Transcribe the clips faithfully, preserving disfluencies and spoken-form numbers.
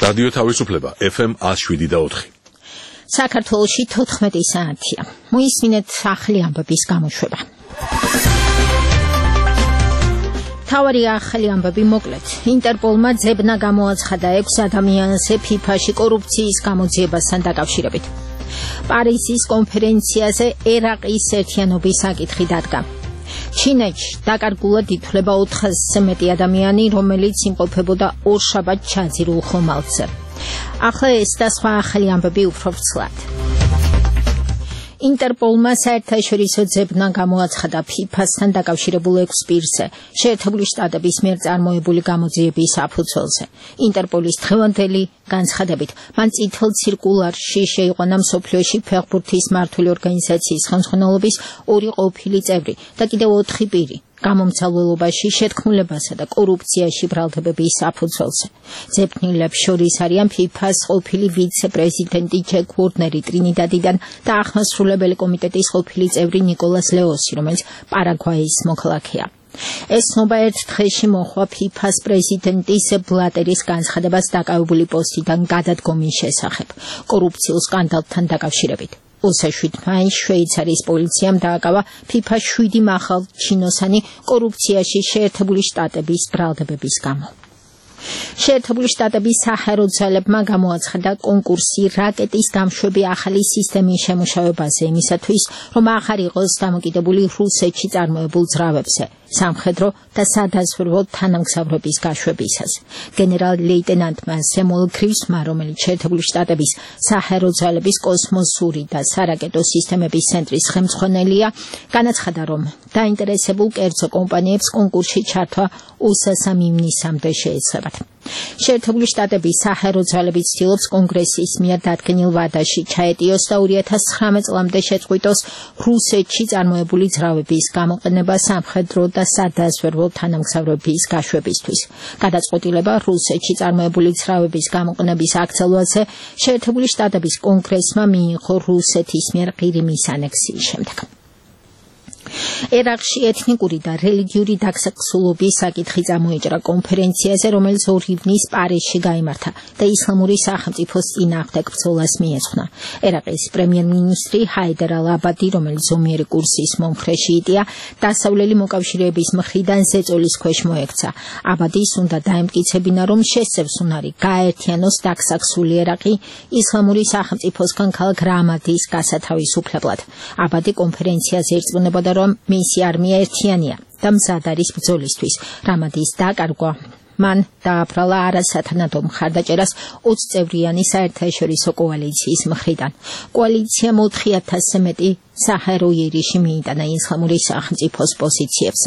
რადიო თავისუფლება F M one oh seven და four. საქართველოში თოთხმეტი საათია. მოისმინეთ ახალი ამბების გამოშვება. თავარი ახალი ამბები მოკლედ. ინტერპოლმა ძებნა გამოაცხადა ექვს ადამიანს ფიფაში კორუფციის გამოძიებასთან დაკავშირებით. პარიზის კონფერენციაზე ერაყის ერთიანობის საკითხი დადგა. ჩინეთში დაკარგულად ითვლება ოთხასზე მეტი ადამიანი, რომელიც იმყოფებოდა ორშაბათ ჩაძირულ ხომალდზე. ახლა ეს და სხვა ახალი ამბები უფრო ვრცლად. ინტერპოლმა საერთაშორისო ძებნა გამოაცხადა ფიფასთან დაკავშირებულ ექვს პირზე, შეერთებული შტატების მიერ წარმოებული გამოძიების საფუძველზე. ინტერპოლის დღევანდელი განცხადებით, მან წითელ ცირკულარში შეიყვანა მსოფლიოში ფეხბურთის მმართველი ორგანიზაციის ხელმძღვანელობის ორი ყოფილი წევრი და კიდევ ოთხი პირი. გამომცალველობაში შეთქმულებასა და კორუფციაში ბრალდებების საფუძველზე. ძებნილებს შორის არიან ფიფას ყოფილი ვიცე-პრეზიდენტი ჯეკ ვორნერი ტრინიდადიდან და აღმასრულებელი კომიტეტის ყოფილი წევრი ნიკოლას ლეოსი, რომელიც პარაგვაის მოქალაქეა. ეს ნობა ერთ დღეში მოხდა ფიფას პრეზიდენტის ბლატერის განცხადებას დაკავებული პოსტიდან გადადგომის შესახებ კორუფციულ სკანდალთან დაკავშირებით. ოცდაშვიდ მაისს შვეიცარიის პოლიციამ დააკავა ფიფას შვიდი მახალჩინოსანი კორუფციაში შეერთებული შტატების ბრალდებების გამო. შეერთებული შტატების საჰაერო ძალებმა გამოაცხადა კონკურსი რაკეტის დამშვები ახალი სისტემის შემუშავებაზე იმისათვის, რომ აღარ იყოს დამოკიდებული რუსეთში წარმოებულ ძრავებზე, სამხედრო და სადაზვერვო თანამგზავრობის გაშვებისას. გენერალ-ლეიტენანტმა სემუელ გრივსმა, რომელიც შეერთებული შტატების საჰაერო ძალების კოსმოსური და სარაკეტო სისტემების ცენტრის ხელმძღვანელია, განაცხადა, რომ დაინტერესებულ კერძო კომპანიებს კონკურსში ჩართვა ოცდასამი ივნისამდე შეეცლებათ. შეერთებული შტატების საჰაერო ძალები ცდილობს კონგრესის მიერ დადგენილ ვადაში ჩაეტიოს და ორი ათას ცხრამეტ წლამდე შეწყვიტოს რუსეთში წარმოებული ძრავების გამოყენება სამხედრო და სადაზვერვო თანამგზავრების გაშვებისთვის. გადაწყვეტილება რუსეთში წარმოებული ძრავების გამოყენების აკრძალვაზე შეერთებული შტატების კონგრესმა მიიღო რუსეთის მიერ ყირიმის ანექსიის შემდეგ. ერაყში ეთნიკური და რელიგიური დაქცეულობის საკითხი წამოიჭრა კონფერენციაზე, რომელიც ორი ივნის პარიზში გაიმართა და ისლამური სახელმწიფოს წინააღმდეგ ბრძოლას მიეძღვნა. ერაყის პრემიერ-მინისტრი ჰაიდარ ალ-აბადი, რომელიც ზომიერი კურსის მომხრე შიიტია, დასავლელი მოკავშირეების მხრიდან ზეწოლის ქვეშ მოექცა. აბადის უნდა დაემტკიცებინა, რომ შესწევს უნარი გააერთიანოს დაქცეული ერაყი ისლამური სახელმწიფოსგან ქალაქ რამადის გასათავისუფლებლად. აბადი კონფერენციაზე ირწმუნებოდა, რომ მისი არმია ერთიანია და მზად არის ბრძოლისთვის. რამადის დაკარგვა მან დააბრალა არასათანადო მხარდაჭერას ოცი წევრიანი საერთაშორისო კოალიციის მხრიდან. კოალიციამ ოთხი ათასზე მეტი საჰაერო იერიში მიიტანა ისლამური სახელმწიფოს პოზიციებზე.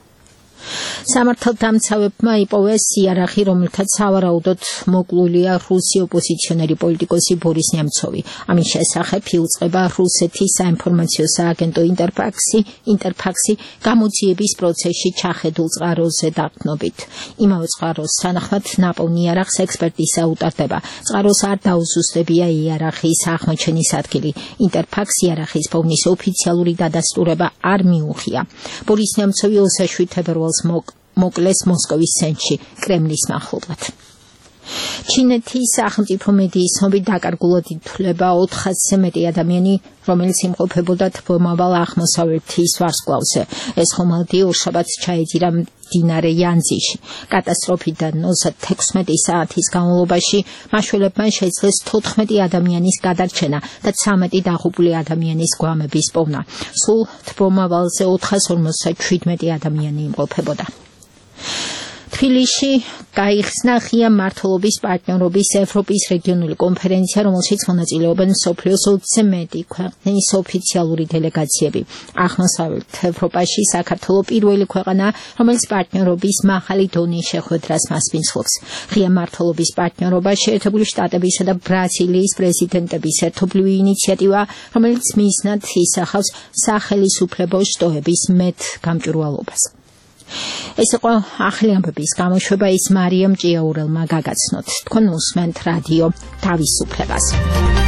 სამართალდამცავებმა იპოვეს იარაღი, რომელთაც სავარაუდოდ მოკლულია რუსი ოპოზიციონერი პოლიტიკოსი ბორის ნემცოვი. ამის შესახებ იუწყება რუსეთის საინფორმაციო სააგენტო ინტერფაქსი, ინტერფაქსი გამოძიების პროცესში ჩახედულ წყაროზე დაყრდნობით. იმავე წყაროს თანახმად ნაპოვნ იარაღს ექსპერტიზა უტარდება. წყაროს არ დაუზუსტებია იარაღის აღმოჩენის ადგილი. ინტერფაქსი იარაღის პოვნის ოფიციალური დადასტურება არ მიუღია. ბორის ნემცოვი ოცდაშვიდ ფებრუარს მოკლეს მოსკოვის ცენტრში კრემლის მახლობლად. ჩინეთის სახელმწიფო მედიის ცნობით დაკარგულად ითვლება ოთხასზე მეტი ადამიანი, რომელიც იმყოფებოდა თბომავალ აღმოსავლეთის ვარსკვლავზე. ეს ხომალდი ორშაბათს ჩაეძირა მდინარე იანძიში. კატასტროფიდან ოცდათექვსმეტი საათის განმავლობაში მაშველებმა შეძლეს თოთხმეტი ადამიანის გადარჩენა და ცამეტი დაღუპული ადამიანის გვამების პოვნა. სულ თბომავალზე ოთხას ორმოცდაშვიდმეტი ადამიანი იმყოფებოდა. თბილისში გაიხსნა ღია მმართველობის პარტნიორობის ევროპის რეგიონული კონფერენცია, რომელშიც მონაწილეობენ მსოფლიოს ოცზე მეტი ქვეყნის ოფიციალური დელეგაციები. აღმოსავლეთ ევროპაში საქართველო პირველი ქვეყანაა, რომელიც პარტნიორობის მაღალი დონის შეხვედრას მასპინძლობს. ღია მმართველობის პარტნიორობა შეერთებული შტატებისა და ბრაზილიის პრეზიდენტების ერთობლივი ინიციატივაა, რომელიც მიზნად ისახავს სახელისუფლებო შტოების მეტ გამჭვირვალობას. ეს იყო ახალი ამბების გამოშვება, ის მარიამ ჭიაურელმა გაგაცნოთ. თქვენ უსმენთ რადიო თავისუფლებას.